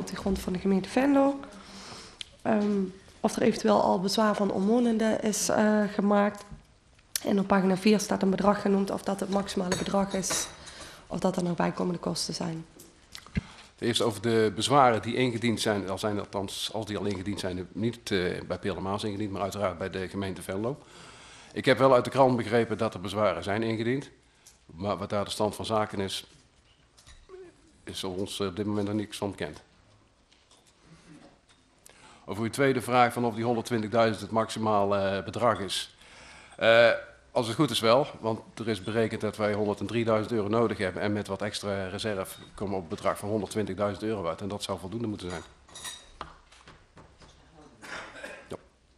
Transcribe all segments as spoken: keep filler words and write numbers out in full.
op de grond van de gemeente Venlo. Um, of er eventueel al bezwaar van omwonenden is uh, gemaakt. En op pagina vier staat een bedrag genoemd, of dat het maximale bedrag is, of dat er nog bijkomende kosten zijn. Eerst over de bezwaren die ingediend zijn, al zijn althans, als die al ingediend zijn, niet uh, bij Peerlemaas ingediend, maar uiteraard bij de gemeente Venlo. Ik heb wel uit de krant begrepen dat er bezwaren zijn ingediend, maar wat daar de stand van zaken is, is ons op dit moment nog niks van bekend. Over uw tweede vraag van of die honderdtwintigduizend het maximaal uh, bedrag is. Uh, als het goed is wel, want er is berekend dat wij honderddrieduizend euro nodig hebben en met wat extra reserve komen we op een bedrag van honderdtwintigduizend euro uit en dat zou voldoende moeten zijn. Ja.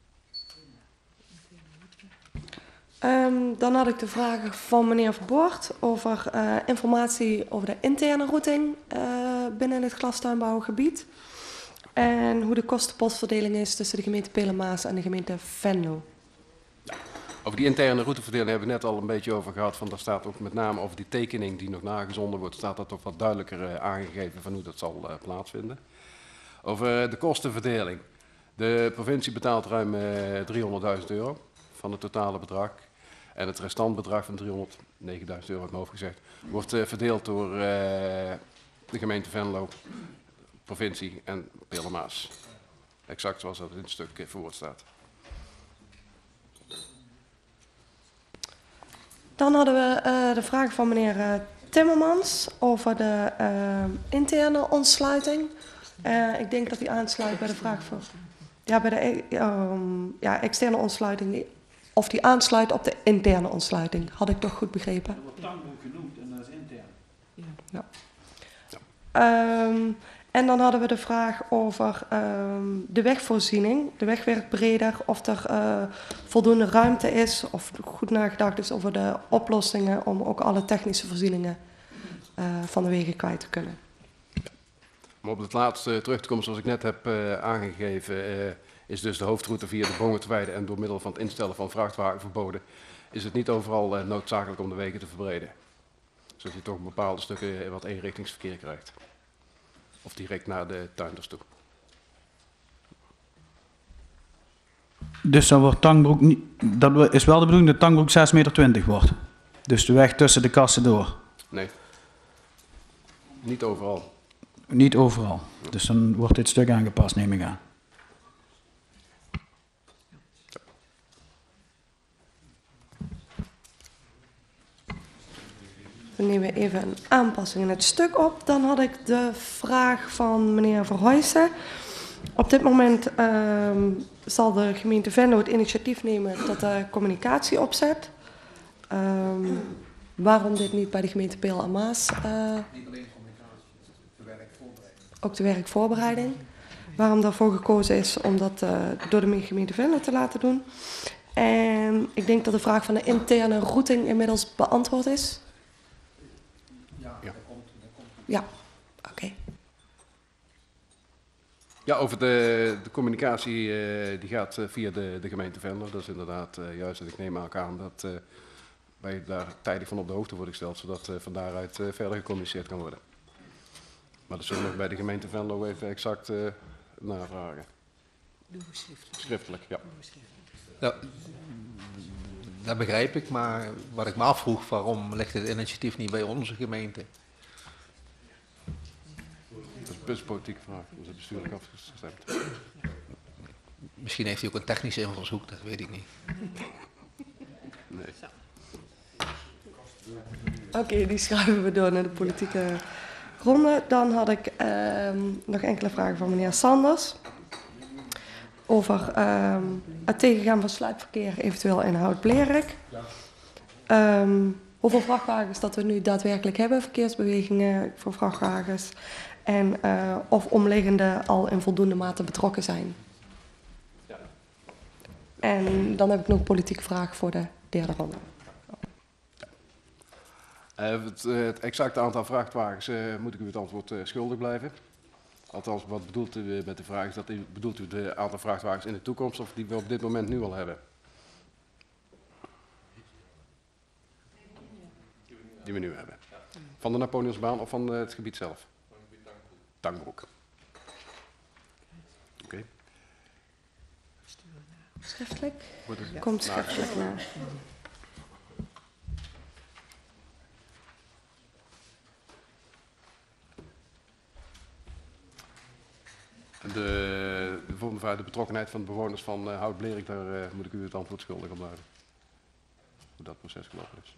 Um, dan had ik de vraag van meneer Verboort over uh, informatie over de interne routing uh, binnen het glastuinbouwgebied. En hoe de kostenpostverdeling is tussen de gemeente Peerlemaas en de gemeente Venlo. Over die interne routeverdeling hebben we net al een beetje over gehad. Van, daar staat ook met name over die tekening die nog nagezonden wordt, staat dat toch wat duidelijker uh, aangegeven van hoe dat zal uh, plaatsvinden. Over uh, de kostenverdeling. De provincie betaalt ruim uh, driehonderdduizend euro van het totale bedrag. En het restantbedrag van driehonderdnegenduizend euro, heb ik me gezegd, wordt uh, verdeeld door uh, de gemeente Venlo, provincie en Peerlemaas. Exact zoals dat in het stuk uh, verwoord staat. Dan hadden we uh, de vraag van meneer uh, Timmermans over de uh, interne ontsluiting. Uh, ik denk dat die aansluit bij de vraag van ja, bij de um, ja, externe ontsluiting. Of die aansluit op de interne ontsluiting. Had ik toch goed begrepen? Dat wordt tangbroek genoemd en dat is intern. Ja. Ja. Um, en dan hadden we de vraag over um, de wegvoorziening, de wegwerkbreder, of er uh, voldoende ruimte is, of goed nagedacht is over de oplossingen om ook alle technische voorzieningen uh, van de wegen kwijt te kunnen. Om op het laatste terug te komen, zoals ik net heb uh, aangegeven, uh, is dus de hoofdroute via de Bongertweide en door middel van het instellen van vrachtwagenverboden, is het niet overal uh, noodzakelijk om de wegen te verbreden. Zodat je toch bepaalde stukken wat eenrichtingsverkeer krijgt. Of direct naar de tuinders toe. Dus dan wordt Tangbroek niet, dat is wel de bedoeling dat Tangbroek zes meter twintig wordt. Dus de weg tussen de kassen door. Nee. Niet overal. Niet overal. Dus dan wordt dit stuk aangepast, neem ik aan. We nemen even een aanpassing in het stuk op. Dan had ik de vraag van meneer Verhuysen. Op dit moment uh, zal de gemeente Venlo het initiatief nemen tot de communicatie opzet. Um, waarom dit niet bij de gemeente Peerlemaas? Uh, niet alleen communicatie, de werkvoorbereiding. Ook de werkvoorbereiding. Waarom daarvoor gekozen is om dat uh, door de gemeente Venlo te laten doen. En ik denk dat de vraag van de interne routing inmiddels beantwoord is. Ja, ja. oké. Okay. Ja, over de, de communicatie uh, die gaat uh, via de, de gemeente Venlo. Dat is inderdaad uh, juist, en ik neem ook aan dat uh, wij daar tijdig van op de hoogte worden gesteld, zodat uh, van daaruit uh, verder gecommuniceerd kan worden. Maar dat zullen we bij de gemeente Venlo even exact uh, navragen. Schriftelijk. Schriftelijk, ja. Ja. Dat begrijp ik, maar wat ik me afvroeg, waarom ligt het initiatief niet bij onze gemeente? Dat is een politieke vraag, dat is bestuurlijk afgestemd. Misschien heeft hij ook een technische invalshoek, dat weet ik niet. Nee. Oké, okay, die schuiven we door naar de politieke ronde. Dan had ik uh, nog enkele vragen van meneer Sanders. Over uh, het tegengaan van sluipverkeer, eventueel in Hout-Blerik. Um, hoeveel vrachtwagens dat we nu daadwerkelijk hebben, verkeersbewegingen voor vrachtwagens. En uh, of omliggenden al in voldoende mate betrokken zijn. Ja. En dan heb ik nog een politieke vraag voor de derde ronde. Uh, het, uh, het exacte aantal vrachtwagens uh, moet ik u het antwoord uh, schuldig blijven. Althans, wat bedoelt u met de vraag? Is dat u, bedoelt u de aantal vrachtwagens in de toekomst of die we op dit moment nu al hebben? Die we nu hebben. Van de Napoleonsbaan of van uh, het gebied zelf? Tangbroek. Schriftelijk? Wordt het- Komt schriftelijk na. De, de volgende vraag, de betrokkenheid van de bewoners van uh, Hout-Blerik, daar uh, moet ik u het antwoord schuldig op blijven. Hoe dat proces gelopen is.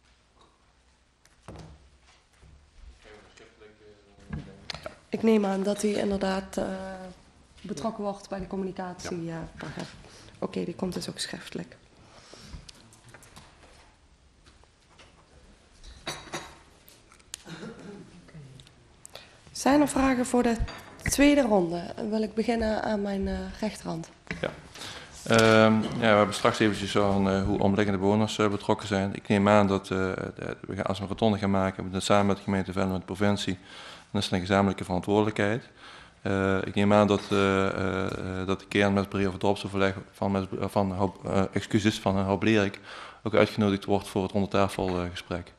Ik neem aan dat hij inderdaad uh, betrokken wordt bij de communicatie. Ja. Ja, Oké, okay, die komt dus ook schriftelijk. Zijn er vragen voor de tweede ronde? Dan wil ik beginnen aan mijn uh, rechterhand. Ja. Uh, ja, we hebben straks eventjes aan uh, hoe omliggende bewoners uh, betrokken zijn. Ik neem aan dat uh, de, we gaan, als we een rotonde gaan maken, we doen samen met de gemeente Venlo en de provincie, dan is het een gezamenlijke verantwoordelijkheid. Uh, ik neem aan dat, uh, uh, dat de kern met het breed- of het dorpsoverleg van, met, van, uh, excuses van Hout-Blerik ook uitgenodigd wordt voor het rondetafelgesprek.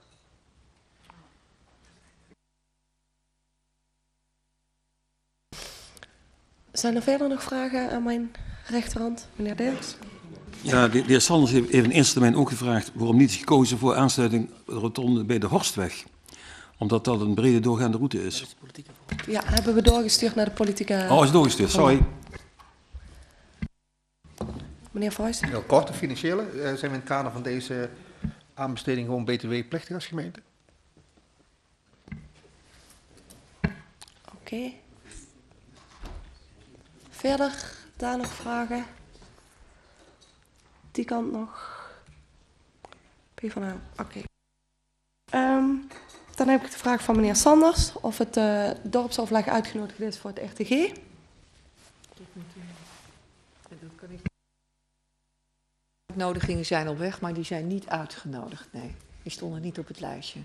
Zijn er verder nog vragen aan mijn rechterhand, meneer Deels? Ja, de, de heer Sanders heeft in eerste termijn ook gevraagd waarom niet is gekozen voor aansluiting rotonde bij de Horstweg. Omdat dat een brede doorgaande route is. Ja, hebben we doorgestuurd naar de politieke... Oh, is doorgestuurd, sorry. Meneer Vuijs? Heel kort, de financiële. Uh, zijn we in het kader van deze aanbesteding gewoon B T W-plichtig als gemeente? Oké. Okay. Verder, daar nog vragen? Die kant nog? PvdA, oké. Okay. Um, dan heb ik de vraag van meneer Sanders of het uh, dorpsoverleg uitgenodigd is voor het R T G. Uitnodigingen zijn op weg, maar die zijn niet uitgenodigd. Nee, die stonden niet op het lijstje.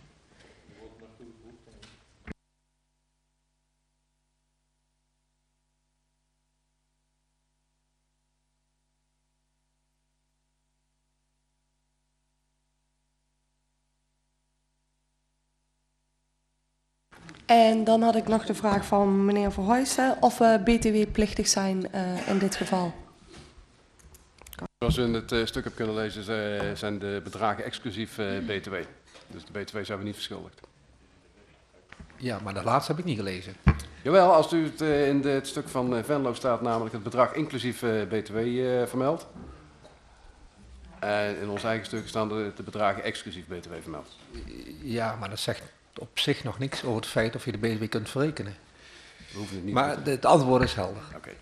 En dan had ik nog de vraag van meneer Verhuijsen of we B T W-plichtig zijn uh, in dit geval. Zoals u in het uh, stuk hebt kunnen lezen, uh, zijn de bedragen exclusief uh, B T W. Dus de B T W zijn we niet verschuldigd. Ja, maar de laatste heb ik niet gelezen. Jawel, als u het uh, in de, het stuk van uh, Venlo staat, namelijk het bedrag inclusief uh, B T W uh, vermeld. En in ons eigen stuk staan de, de bedragen exclusief B T W vermeld. Ja, maar dat zegt op zich nog niks over het feit of je de B T W kunt verrekenen. We hoeven het niet maar de, het antwoord is helder. Oké. Okay.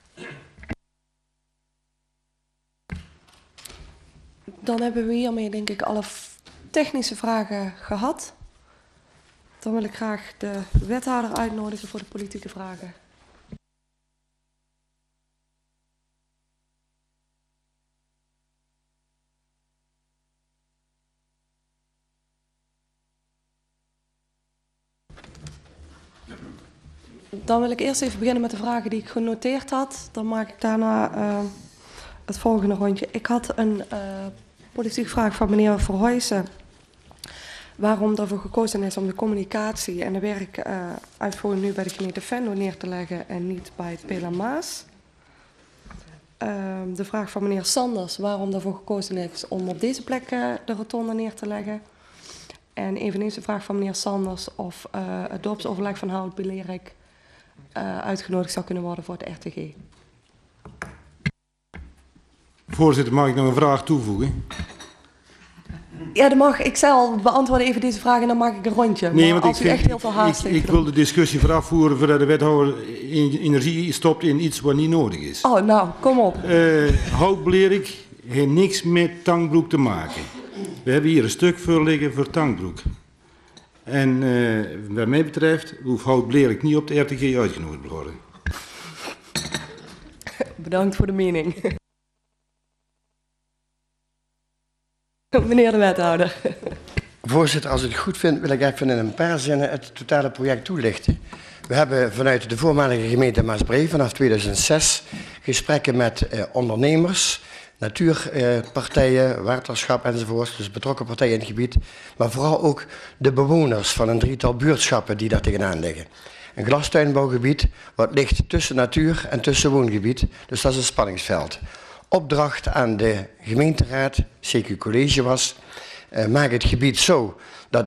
Dan hebben we hiermee denk ik alle technische vragen gehad. Dan wil ik graag de wethouder uitnodigen voor de politieke vragen. Dan wil ik eerst even beginnen met de vragen die ik genoteerd had. Dan maak ik daarna uh, het volgende rondje. Ik had een uh, politieke vraag van meneer Verhuijsen. Waarom ervoor gekozen is om de communicatie en de werkuitvoering uh, nu bij de gemeente Venlo neer te leggen en niet bij het P L M Maas. Uh, de vraag van meneer Sanders, waarom ervoor gekozen is om op deze plek uh, de rotonde neer te leggen. En eveneens de vraag van meneer Sanders of uh, het dorpsoverleg van Hout-Blerik uh, uitgenodigd zou kunnen worden voor het R T G. Voorzitter, mag ik nog een vraag toevoegen? Ja, dat mag. Ik zal beantwoorden even deze vraag en dan maak ik een rondje. Nee, maar want als ik u vind, echt heel veel haast ik, heeft. ik wil de discussie vooraf voeren voordat de wethouder energie stopt in iets wat niet nodig is. Oh, nou, kom op. Uh, Hout-Blerik heeft niks met Tangbroek te maken. We hebben hier een stuk voor liggen voor Tangbroek. En uh, wat mij betreft hoeft Hout-Blerik niet op de R T G uitgenodigd te worden. Bedankt voor de mening. Meneer de wethouder. Voorzitter, als u het goed vindt, wil ik even in een paar zinnen het totale project toelichten. We hebben vanuit de voormalige gemeente Maasbree vanaf tweeduizend zes gesprekken met eh, ondernemers, natuurpartijen, eh, waterschap enzovoort, dus betrokken partijen in het gebied, maar vooral ook de bewoners van een drietal buurtschappen die daar tegenaan liggen. Een glastuinbouwgebied wat ligt tussen natuur en tussen woongebied, dus dat is een spanningsveld. opdracht aan de gemeenteraad, C Q College was, uh, maak het gebied zo